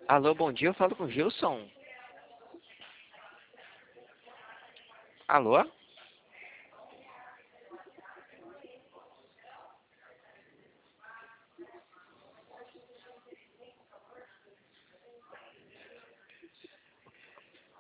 Alô, bom dia, eu falo com o Gilson. Alô?